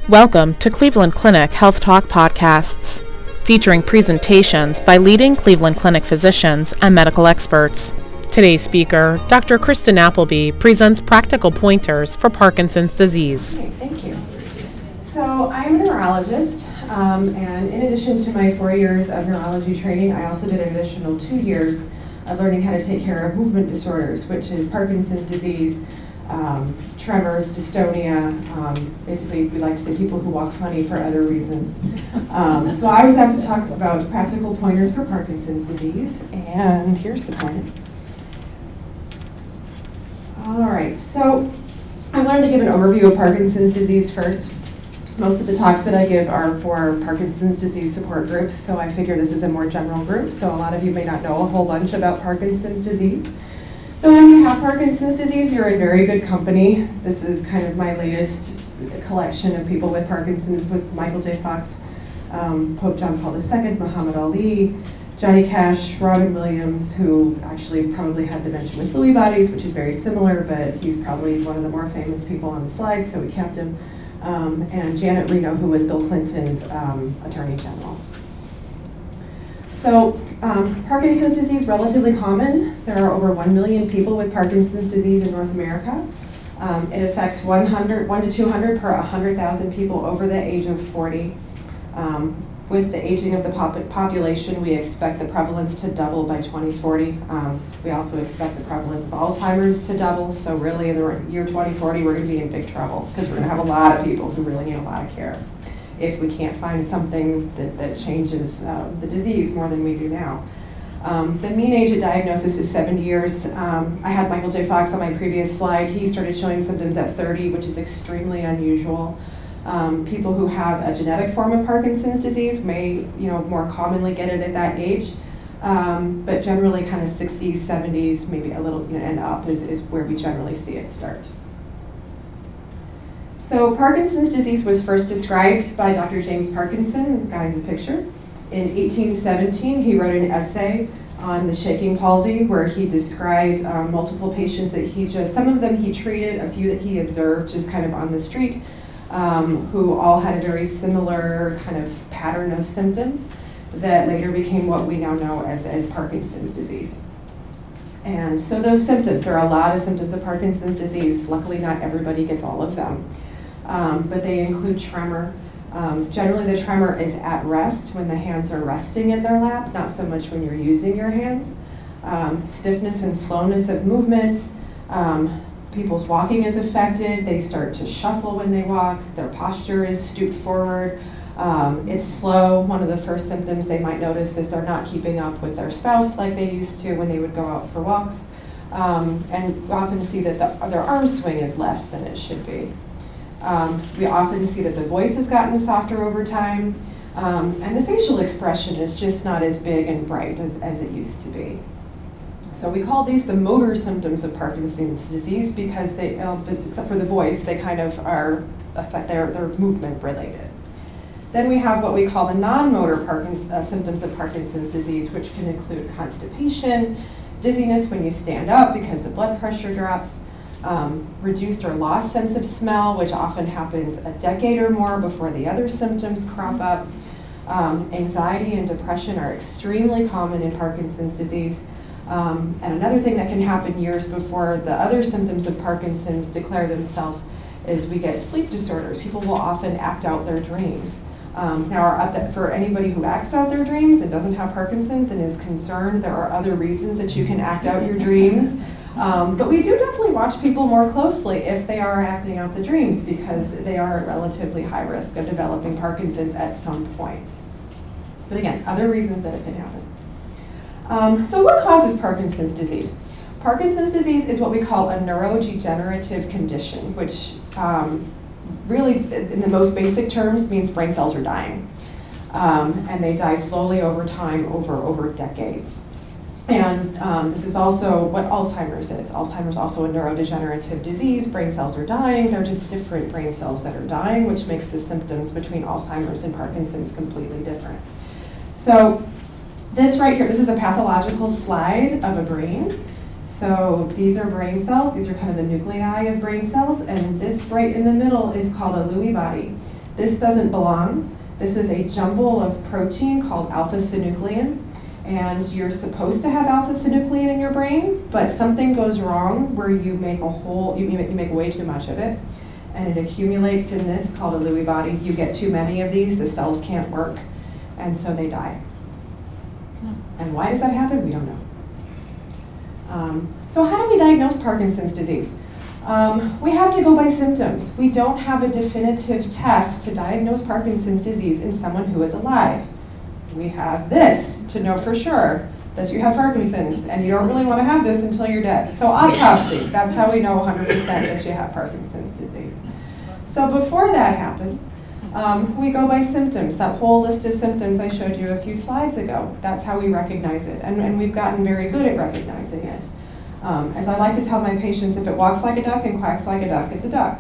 Welcome to Cleveland Clinic Health Talk Podcasts, featuring presentations by leading Cleveland Clinic physicians and medical experts. Today's speaker, Dr. Kristen Appleby, presents practical pointers for Parkinson's disease. Okay, thank you. So I'm a neurologist, and in addition to my 4 years of neurology training, I also did an additional 2 years of learning how to take care of movement disorders, which is Parkinson's disease, tremors, dystonia, basically we like to say people who walk funny for other reasons. So I was asked to talk about practical pointers for Parkinson's disease, and here's the point. All right, so I wanted to give an overview of Parkinson's disease first. Most of the talks that I give are for Parkinson's disease support groups, so I figure this is a more general group, so a lot of you may not know a whole bunch about Parkinson's disease. So when you have Parkinson's disease, you're in very good company. This is kind of my latest collection of people with Parkinson's, with Michael J. Fox, Pope John Paul II, Muhammad Ali, Johnny Cash, Robin Williams, who actually probably had dementia with Lewy bodies, which is very similar, but he's probably one of the more famous people on the slide, so we kept him, and Janet Reno, who was Bill Clinton's Attorney General. So Parkinson's disease, relatively common. There are over 1 million people with Parkinson's disease in North America. It affects 1 to 200 per 100,000 people over the age of 40. With the aging of the population, we expect the prevalence to double by 2040. We also expect the prevalence of Alzheimer's to double, so really in the year 2040 we're going to be in big trouble because we're going to have a lot of people who really need a lot of care if we can't find something that changes the disease more than we do now. The mean age of diagnosis is 70 years. I had Michael J. Fox on my previous slide. He started showing symptoms at 30, which is extremely unusual. People who have a genetic form of Parkinson's disease may, more commonly get it at that age, but generally kind of 60s, 70s, maybe a little, and up is where we generally see it start. So Parkinson's disease was first described by Dr. James Parkinson, the guy in the picture. In 1817, he wrote an essay on the shaking palsy where he described multiple patients that some of them he treated, a few that he observed just kind of on the street, who all had a very similar kind of pattern of symptoms that later became what we now know as Parkinson's disease. And so those symptoms, there are a lot of symptoms of Parkinson's disease. Luckily, not everybody gets all of them. But they include tremor. Generally, the tremor is at rest when the hands are resting in their lap, not so much when you're using your hands. Stiffness and slowness of movements. People's walking is affected. They start to shuffle when they walk. Their posture is stooped forward. It's slow. One of the first symptoms they might notice is they're not keeping up with their spouse like they used to when they would go out for walks. And we often see that their arm swing is less than it should be. We often see that the voice has gotten softer over time, and the facial expression is just not as big and bright as it used to be. So we call these the motor symptoms of Parkinson's disease because they, except for the voice, they kind of they're movement related. Then we have what we call the non-motor symptoms of Parkinson's disease, which can include constipation, dizziness when you stand up because the blood pressure drops, reduced or lost sense of smell, which often happens a decade or more before the other symptoms crop up. Anxiety and depression are extremely common in Parkinson's disease. And another thing that can happen years before the other symptoms of Parkinson's declare themselves is we get sleep disorders. People will often act out their dreams. Now, for anybody who acts out their dreams and doesn't have Parkinson's and is concerned, there are other reasons that you can act out your dreams. But we do definitely watch people more closely if they are acting out the dreams because they are at relatively high risk of developing Parkinson's at some point. But again, other reasons that it can happen. So what causes Parkinson's disease? Parkinson's disease is what we call a neurodegenerative condition, which really, in the most basic terms, means brain cells are dying. And they die slowly over time, over decades. And this is also what Alzheimer's is. Alzheimer's is also a neurodegenerative disease. Brain cells are dying. They're just different brain cells that are dying, which makes the symptoms between Alzheimer's and Parkinson's completely different. So this right here, this is a pathological slide of a brain. So these are brain cells. These are kind of the nuclei of brain cells. And this right in the middle is called a Lewy body. This doesn't belong. This is a jumble of protein called alpha-synuclein, and you're supposed to have alpha-synuclein in your brain, but something goes wrong where you make you make way too much of it, and it accumulates in this called a Lewy body. You get too many of these, the cells can't work, and so they die. And why does that happen? We don't know. So how do we diagnose Parkinson's disease? We have to go by symptoms. We don't have a definitive test to diagnose Parkinson's disease in someone who is alive. We have this to know for sure that you have Parkinson's, and you don't really want to have this until you're dead. So autopsy, that's how we know 100% that you have Parkinson's disease. So before that happens, we go by symptoms. That whole list of symptoms I showed you a few slides ago, that's how we recognize it, and we've gotten very good at recognizing it. As I like to tell my patients, if it walks like a duck and quacks like a duck, it's a duck.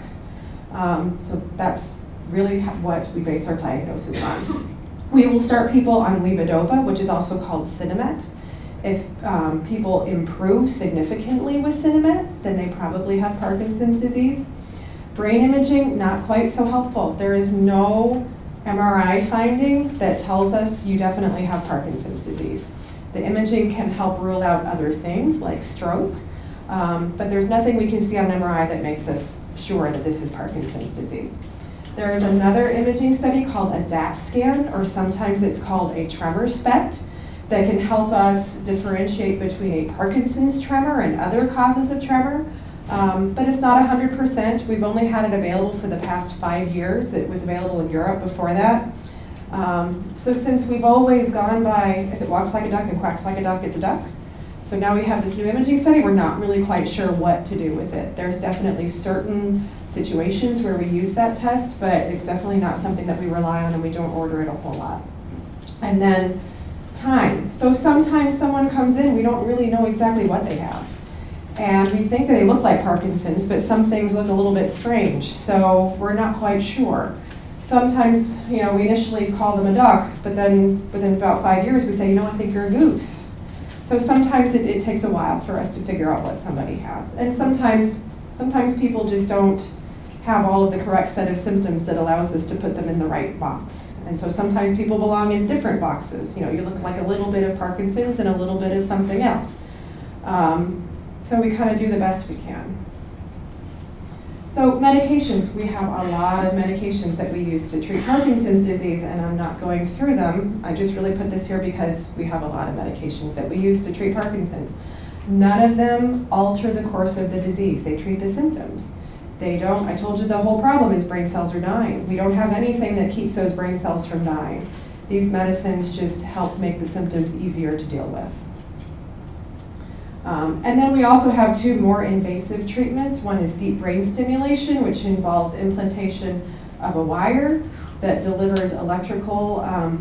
So that's really what we base our diagnosis on. We will start people on levodopa, which is also called Sinemet. If people improve significantly with Sinemet, then they probably have Parkinson's disease. Brain imaging, not quite so helpful. There is no MRI finding that tells us you definitely have Parkinson's disease. The imaging can help rule out other things like stroke, but there's nothing we can see on MRI that makes us sure that this is Parkinson's disease. There is another imaging study called a DAP scan, or sometimes it's called a tremor SPECT, that can help us differentiate between a Parkinson's tremor and other causes of tremor. But it's not 100%. We've only had it available for the past 5 years. It was available in Europe before that. So since we've always gone by, if it walks like a duck and quacks like a duck, it's a duck. So now we have this new imaging study, we're not really quite sure what to do with it. There's definitely certain situations where we use that test, but it's definitely not something that we rely on, and we don't order it a whole lot. And then time. So sometimes someone comes in, we don't really know exactly what they have. And we think that they look like Parkinson's, but some things look a little bit strange, so we're not quite sure. Sometimes, we initially call them a duck, but then within about 5 years we say, I think you're a goose. So sometimes it takes a while for us to figure out what somebody has. And sometimes people just don't have all of the correct set of symptoms that allows us to put them in the right box. And so sometimes people belong in different boxes. You look like a little bit of Parkinson's and a little bit of something else. So we kind of do the best we can. So medications, we have a lot of medications that we use to treat Parkinson's disease, and I'm not going through them. I just really put this here because we have a lot of medications that we use to treat Parkinson's. None of them alter the course of the disease. They treat the symptoms. They don't, I told you the whole problem is brain cells are dying. We don't have anything that keeps those brain cells from dying. These medicines just help make the symptoms easier to deal with. And then we also have 2 more invasive treatments. One is deep brain stimulation, which involves implantation of a wire that delivers electrical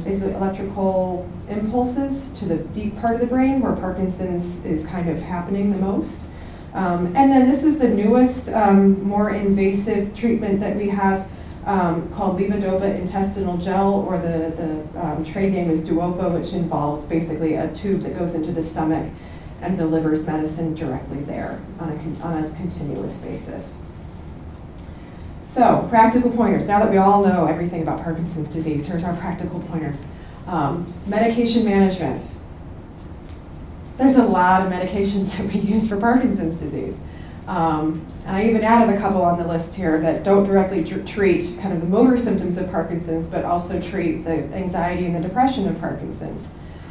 impulses to the deep part of the brain where Parkinson's is kind of happening the most. And then this is the newest, more invasive treatment that we have called levodopa intestinal gel, or the trade name is Duopa, which involves basically a tube that goes into the stomach and delivers medicine directly there on a continuous basis. So, practical pointers. Now that we all know everything about Parkinson's disease, here's our practical pointers. Medication management. There's a lot of medications that we use for Parkinson's disease. And I even added a couple on the list here that don't directly treat kind of the motor symptoms of Parkinson's, but also treat the anxiety and the depression of Parkinson's.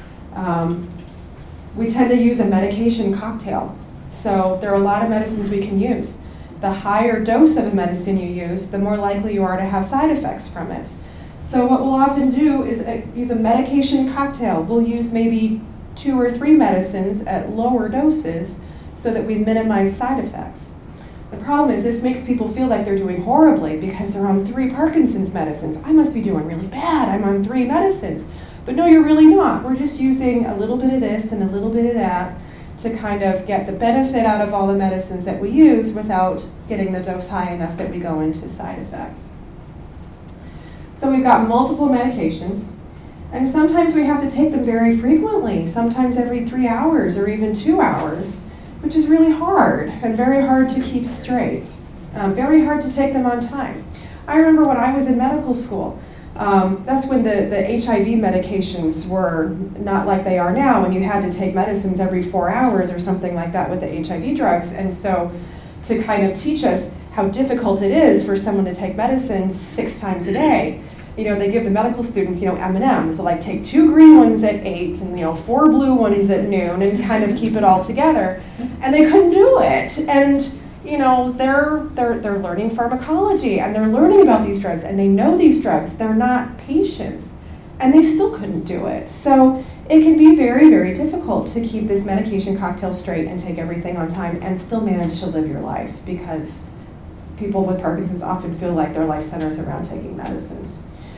We tend to use a medication cocktail. So there are a lot of medicines we can use. The higher dose of a medicine you use, the more likely you are to have side effects from it. So what we'll often do is use a medication cocktail. We'll use maybe 2 or 3 medicines at lower doses so that we minimize side effects. The problem is this makes people feel like they're doing horribly because they're on 3 Parkinson's medicines. I must be doing really bad. I'm on 3 medicines. But no, you're really not. We're just using a little bit of this and a little bit of that to kind of get the benefit out of all the medicines that we use without getting the dose high enough that we go into side effects. So we've got multiple medications, and sometimes we have to take them very frequently, sometimes every 3 hours or even 2 hours, which is really hard and very hard to keep straight, very hard to take them on time. I remember when I was in medical school, that's when the HIV medications were not like they are now, when you had to take medicines every 4 hours or something like that with the HIV drugs. And so to kind of teach us how difficult it is for someone to take medicine 6 times a day, they give the medical students, M&Ms, so like take 2 green ones at 8 and 4 blue ones at noon and kind of keep it all together. And they couldn't do it. And they're learning pharmacology and they're learning about these drugs and they know these drugs. They're not patients and they still couldn't do it. So it can be very, very difficult to keep this medication cocktail straight and take everything on time and still manage to live your life, because people with Parkinson's often feel like their life centers around taking medicines.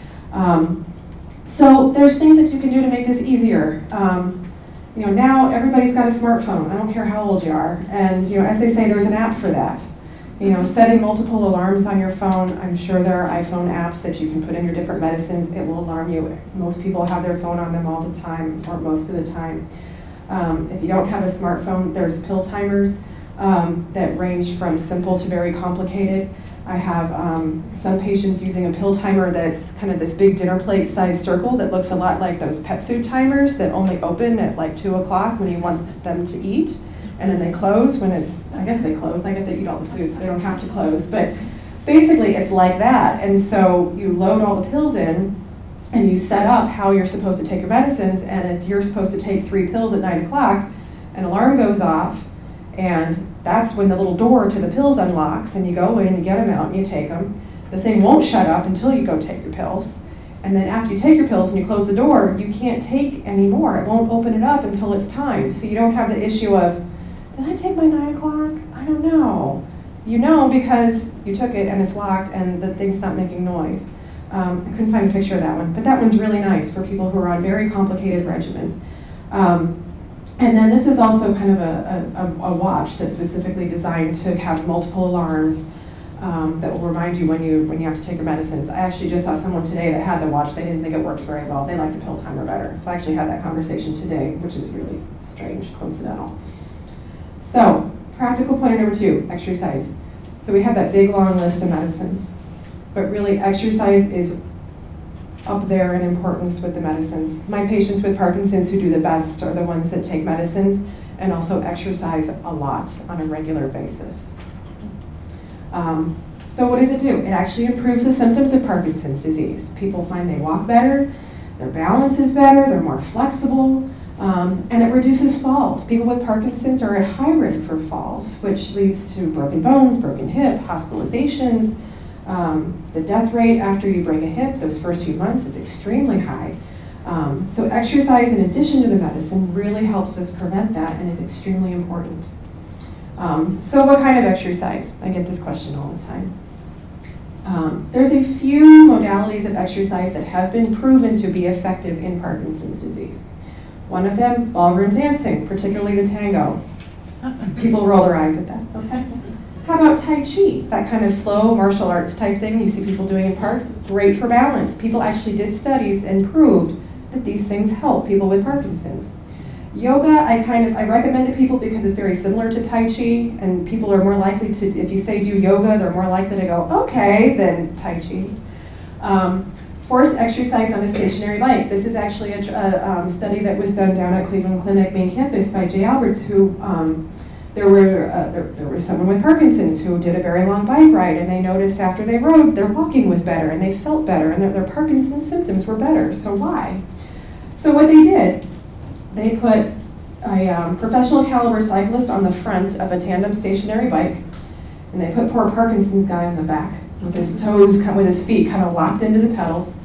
So there's things that you can do to make this easier. Now everybody's got a smartphone. I don't care how old you are. And, as they say, there's an app for that. Setting multiple alarms on your phone. I'm sure there are iPhone apps that you can put in your different medicines. It will alarm you. Most people have their phone on them all the time, or most of the time. If you don't have a smartphone, there's pill timers that range from simple to very complicated. I have some patients using a pill timer that's kind of this big dinner plate sized circle that looks a lot like those pet food timers that only open at like 2 o'clock when you want them to eat, and then they close when it's, I guess they eat all the food so they don't have to close, but basically it's like that. And so you load all the pills in and you set up how you're supposed to take your medicines, and if you're supposed to take 3 pills at 9 o'clock, an alarm goes off, and that's when the little door to the pills unlocks, and you go in and you get them out and you take them. The thing won't shut up until you go take your pills. And then after you take your pills and you close the door, you can't take any more. It won't open it up until it's time. So you don't have the issue of, did I take my 9 o'clock? I don't know. You know because you took it and it's locked and the thing's not making noise. I couldn't find a picture of that one, but that one's really nice for people who are on very complicated regimens. And then this is also kind of a watch that's specifically designed to have multiple alarms that will remind you when you have to take your medicines. I actually just saw someone today that had the watch. They didn't think it worked very well. They liked the pill timer better. So I actually had that conversation today, which is really strange, coincidental. So, practical pointer number 2, exercise. So we have that big long list of medicines, but really exercise is up there in importance with the medicines. My patients with Parkinson's who do the best are the ones that take medicines and also exercise a lot on a regular basis. So what does it do? It actually improves the symptoms of Parkinson's disease. People find they walk better, their balance is better, they're more flexible, and it reduces falls. People with Parkinson's are at high risk for falls, which leads to broken bones, broken hip, hospitalizations. The death rate after you break a hip, those first few months, is extremely high. So exercise, in addition to the medicine, really helps us prevent that and is extremely important. So what kind of exercise? I get this question all the time. There's a few modalities of exercise that have been proven to be effective in Parkinson's disease. One of them, ballroom dancing, particularly the tango. People roll their eyes at that, okay? How about Tai Chi, that kind of slow martial arts type thing you see people doing in parks? Great for balance. People actually did studies and proved that these things help people with Parkinson's. Yoga, I recommend to people because it's very similar to Tai Chi, and people are more likely to, if you say do yoga, they're more likely to go, okay, than Tai Chi. Forced exercise on a stationary bike. This is actually a study that was done down at Cleveland Clinic main campus by Jay Alberts, who there was someone with Parkinson's who did a very long bike ride, and they noticed after they rode, their walking was better, and they felt better, and their Parkinson's symptoms were better. So why? So what they did, they put a professional caliber cyclist on the front of a tandem stationary bike, and they put poor Parkinson's guy on the back with his toes, with his feet kind of locked into the pedals.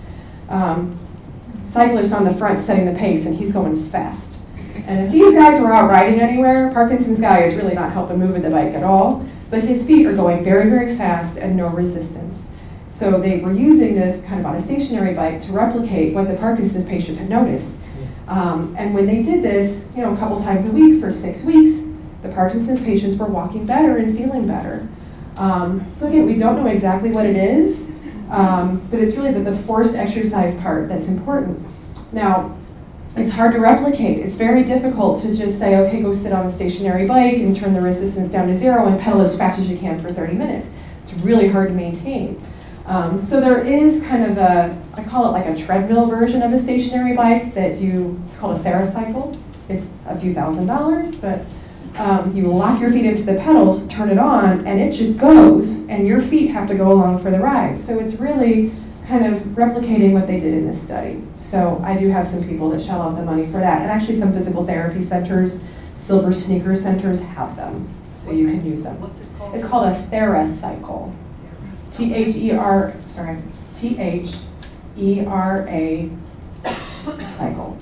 Cyclist on the front setting the pace, and he's going fast. And if these guys were out riding anywhere, Parkinson's guy is really not helping moving the bike at all, but his feet are going very, very fast and no resistance. So they were using this kind of on a stationary bike to replicate what the Parkinson's patient had noticed. And when they did this, a couple times a week for 6 weeks, the Parkinson's patients were walking better and feeling better. So again, we don't know exactly what it is, but it's really the forced exercise part that's important. Now, it's hard to replicate. It's very difficult to just say, okay, go sit on a stationary bike and turn the resistance down to 0 and pedal as fast as you can for 30 minutes. It's really hard to maintain. So there is kind of I call it like a treadmill version of a stationary bike it's called a TheraCycle. It's a few $1,000s, but you lock your feet into the pedals, turn it on, and it just goes, and your feet have to go along for the ride. So it's really kind of replicating what they did in this study. So I do have some people that shell out the money for that, and actually some physical therapy centers, Silver Sneaker centers have them, so you can use them. What's it called? It's called a TheraCycle. THERA cycle.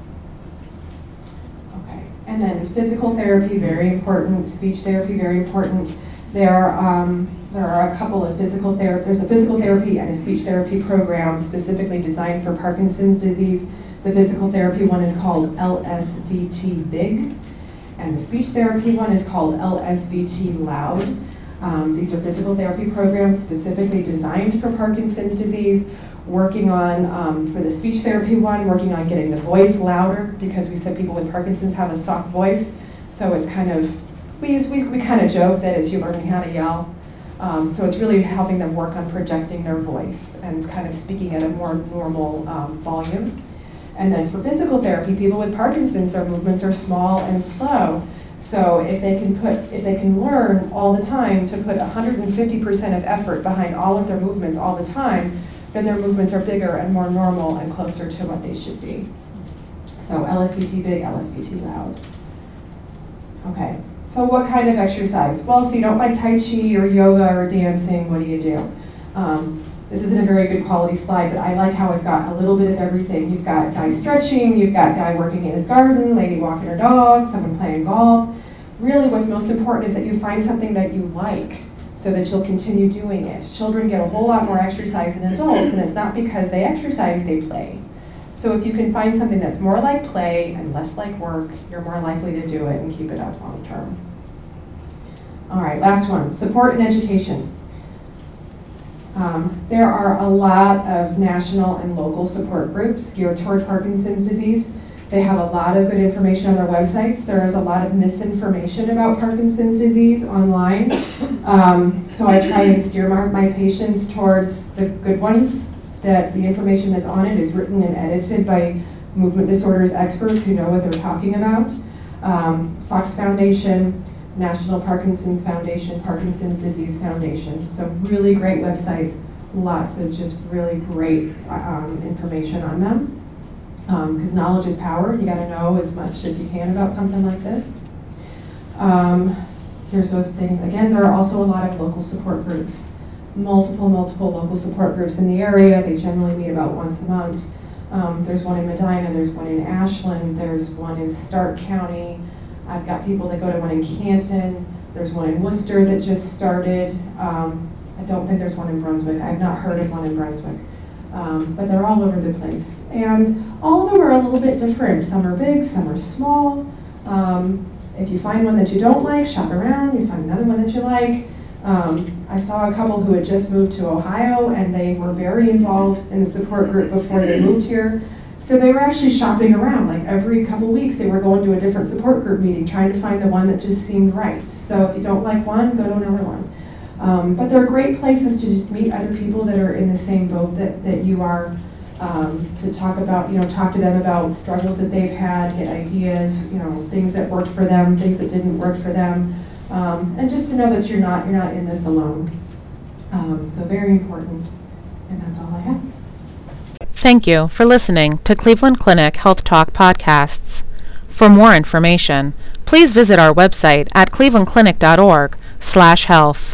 Okay, and then physical therapy, very important. Speech therapy, very important. There are a couple of physical therapy. There's a physical therapy and a speech therapy program specifically designed for Parkinson's disease. The physical therapy one is called LSVT Big, and the speech therapy one is called LSVT Loud. These are physical therapy programs specifically designed for Parkinson's disease, working on, for the speech therapy one, working on getting the voice louder, because we said people with Parkinson's have a soft voice, so it's kind of, we kind of joke that it's you learning how to yell. So it's really helping them work on projecting their voice and kind of speaking at a more normal volume. And then for physical therapy, people with Parkinson's, their movements are small and slow. So if they can learn all the time to put 150% of effort behind all of their movements all the time, then their movements are bigger and more normal and closer to what they should be. So LSVT Big, LSVT Loud. Okay, so what kind of exercise? Well, so you don't like Tai Chi or yoga or dancing, what do you do? This isn't a very good quality slide, but I like how it's got a little bit of everything. You've got guy stretching, you've got guy working in his garden, lady walking her dog, someone playing golf. Really what's most important is that you find something that you like so that you'll continue doing it. Children get a whole lot more exercise than adults, and it's not because they exercise, they play. So if you can find something that's more like play and less like work, you're more likely to do it and keep it up long term. All right, last one, support and education. There are a lot of national and local support groups geared toward Parkinson's disease. They have a lot of good information on their websites. There is a lot of misinformation about Parkinson's disease online. So I try and steer my patients towards the good ones, that the information that's on it is written and edited by movement disorders experts who know what they're talking about. Fox Foundation, National Parkinson's Foundation, Parkinson's Disease Foundation. So really great websites, lots of just really great information on them. Because knowledge is power. You got to know as much as you can about something like this. Here's those things. Again, there are also a lot of local support groups. Multiple local support groups in the area. They generally meet about once a month. There's one in Medina, there's one in Ashland, there's one in Stark County. I've got people that go to one in Canton. There's one in Worcester that just started. I don't think there's one in Brunswick. I've not heard of one in Brunswick. But they're all over the place. And all of them are a little bit different. Some are big, some are small. If you find one that you don't like, shop around. You find another one that you like. I saw a couple who had just moved to Ohio, and they were very involved in the support group before they moved here. So they were actually shopping around. Like every couple weeks, they were going to a different support group meeting, trying to find the one that just seemed right. So if you don't like one, go to another one. But they're great places to just meet other people that are in the same boat that you are, to talk to them about struggles that they've had, get ideas, things that worked for them, things that didn't work for them, and just to know that you're not in this alone. So very important, and that's all I have. Thank you for listening to Cleveland Clinic Health Talk podcasts. For more information, please visit our website at clevelandclinic.org/health.